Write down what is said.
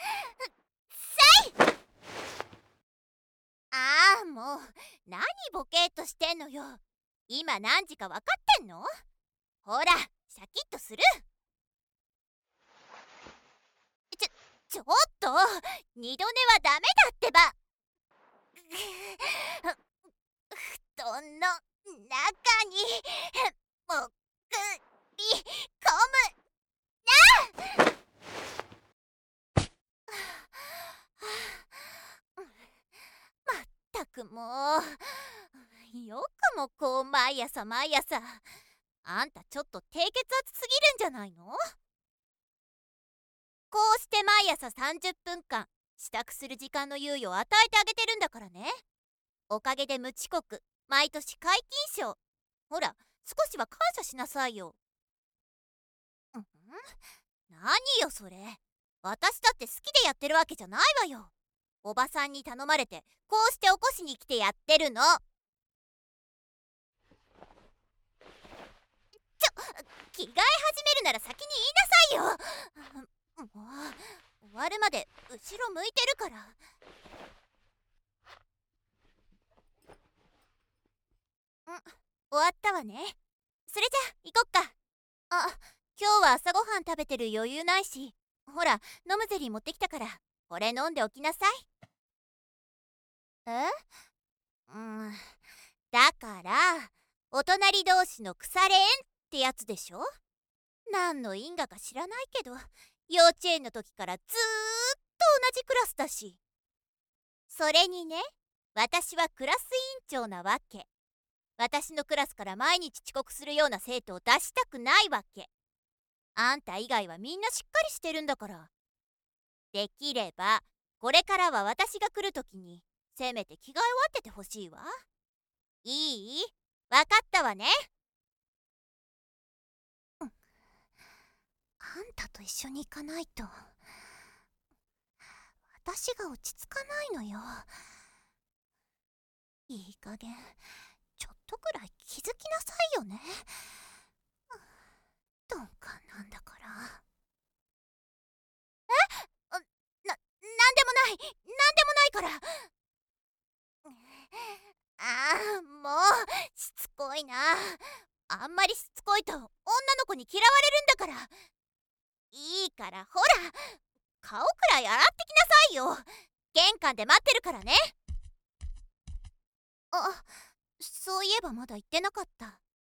ああ、もう何ボケーっとしてんのよ。今何時か分かってんの？ほら、シャキッとする。ちょっと、二度寝はダメだってば。布団の中にもぐり込むな。まったくもう、よくもこう毎朝毎朝。あんたちょっと低血圧すぎるんじゃないの？こうして毎朝30分間支度する時間の猶予を与えてあげてるんだからね。おかげで無遅刻、毎年皆勤賞。ほら、少しは感謝しなさいよ。何よそれ。私だって好きでやってるわけじゃないわよ。おばさんに頼まれてこうして起こしに来てやってるの。着替え始めるなら先に言いなさいよ。もう終わるまで後ろ向いてるから。終わったわね。それじゃ行こっか。あ、今日は朝ごはん食べてる余裕ないし、ほら飲むゼリー持ってきたからこれ飲んでおきなさい。え？だからお隣同士の腐れ縁ってやつでしょ。何の因果か知らないけど、幼稚園の時からずーっと同じクラスだし。それにね、私はクラス委員長なわけ。私のクラスから毎日遅刻するような生徒を出したくないわけ。あんた以外はみんなしっかりしてるんだから。できればこれからは私が来る時にせめて着替え終わっててほしいわ。いい？わかったわね。あんたと一緒に行かないと私が落ち着かないのよ。いい加減ちょっとくらい気づきなさいよね。鈍感なんだから。なんでもない、なんでもないから。ああ、もうしつこいな。あんまりしつこいと女の子に嫌われるんだから。いいからほら、顔くらい洗ってきなさいよ。玄関で待ってるからね。あ、そういえばまだ言ってなかった。